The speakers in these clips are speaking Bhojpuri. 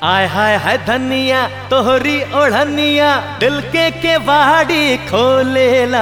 आय हाय हाय धनिया तोहरी ओढ़निया दिल के केवाड़ी खोलेला।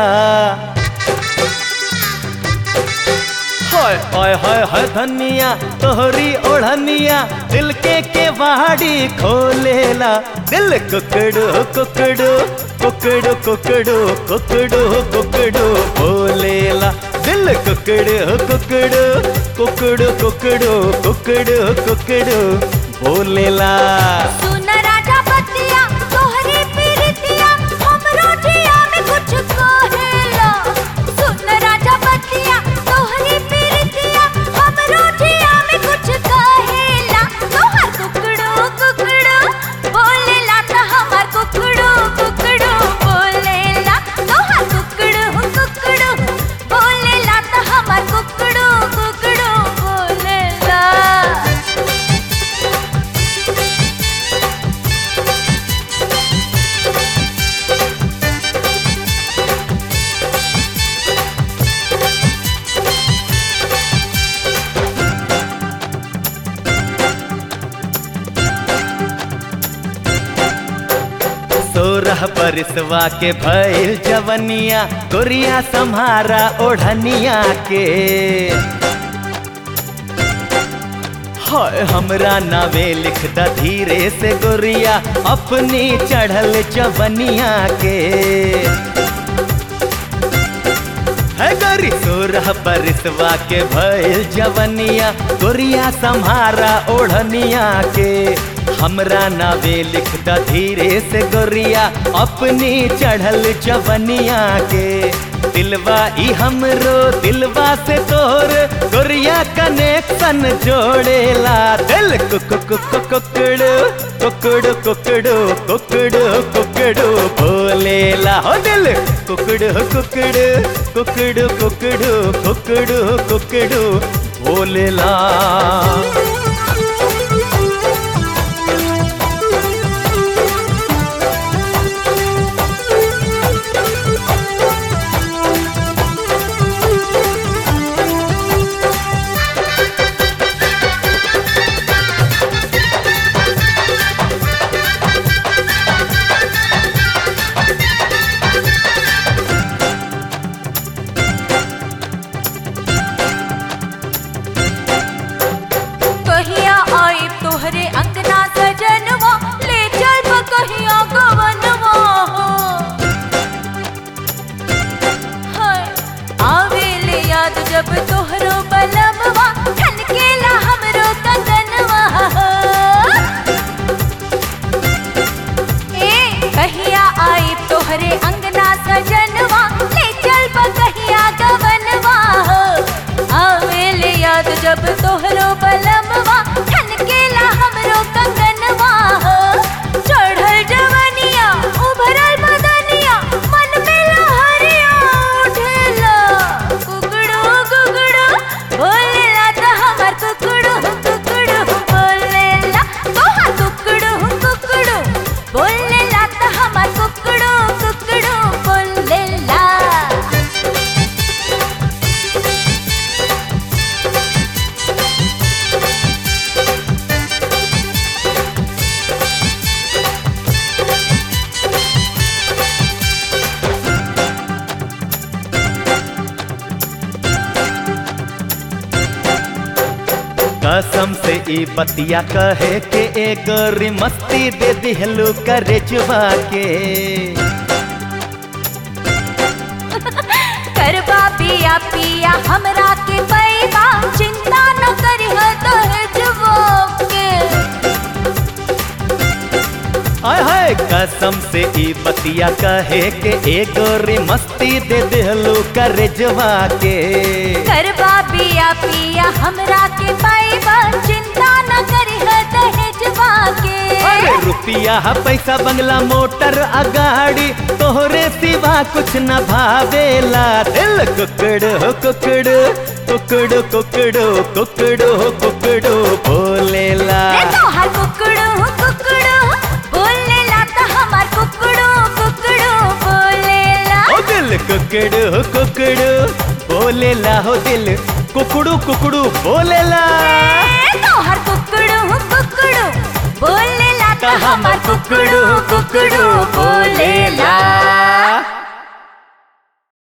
हाय हाय हाय हाय धनिया तोहरी ओढ़निया दिल के केवाड़ी खोलेला। दिल कुकड़ू कुकड़ू कुकड़ू कुकड़ू कुकड़ू कुकड़ू बोलेला। दिल कुकड़ू कुकड़ू कुकड़ू कुकड़ू कुकड़ू कुकड़ू बोलेला। सुन राजा बतिया तोहरी प्रीतिया हमरो जिया में कुछ कहेला। सुन राजा बतिया तोहरी प्रीतिया हमरो जिया में कुछ कहेला। तोहर कुकड़ू कुकड़ू बोलेला त हमार कुकड़ू कुकड़ू बोलेला। तोहर कुकड़ू कुकड़ू बोलेला त हमार कुकड़ू कुकड़ू बोलेला। सोरह बरसवा के भइल जवनिया गोरिया सम्हारा ओढ़निया के। हाय हमरा नावे लिख द धीरे से गोरिया अपनी चढ़ल जवनिया के। है गोरी सोरह बरसवा के भइल जवनिया गोरिया सम्हारा ओढ़निया के। हमरा नावे लिख द धीरे से गोरिया अपनी चढ़ल जवनिया के। दिलवा ई हमरो दिलवा से तोर गोरिया कनेक्शन जोड़ेला। दिल कुकड़ू कुकड़ू कुकड़ू कुकड़ू कुकड़ू कुकड़ू बोलेला। हो दिल कुकड़ू कुकड़ू कुकड़ू कुकड़ू कुकड़ू कुकड़ू बोलेला। तोहरे अंगना सजनवा ले चल कहिया गवनवा हो। हाय आवेले याद जब तोहरो बलमवा ठनकेला हमरो कंगनवा हो। ए कहिया आई तोहरे अंगना सजनवा ले चल कहिया गवनवा हो। आवेले याद जब तोहरो बलमवा ठनकेला हमरो कंगनवा हो। चढ़ल जवनिया उभरल बदनिया मन में लहरिया उठेला। कुकड़ू कुकड़ू बोलेला त हमार कुकड़ू कुकड़ू बोलेला। तोहार कुकड़ू कुकड़ू बोलेला त हमार कुकड़ू कुकड़ू बोलेला। कसम से ई बतिया कहे के एक गोरी मस्ती दे दिहलू करेजवा के। करबा पिया पिया हमरा के पैबा चिंता न करिह दहेजवा के। आय हाय कसम से ई बतिया कहे के एक गोरी मस्ती दे दिहलू करेजवा के। करबा पिया पिया हमरा के पैबा चिंता न करिह दहेजवा के। अरे रुपिया पैसा बंगला मोटर अगाड़ी तोहरे सिवा कुछ न भावेला। दिल कुकड़ू कुकड़ू कुकड़ू कुकड़ू कुकड़ू कुकड़ू बोलेला। तोहार कुकड़ू कुकड़ू बोलेला त हमार कुकड़ू कुकड़ू बोलेला। ओ दिल कुकड़ू कुकड़ू बोलेला। हो दिल कुकड़ू कुकड़ू बोलेला। तोहार कुकड़ू कुकड़ू बोलेला। कुकड़ू कुकड़ू बोलेला।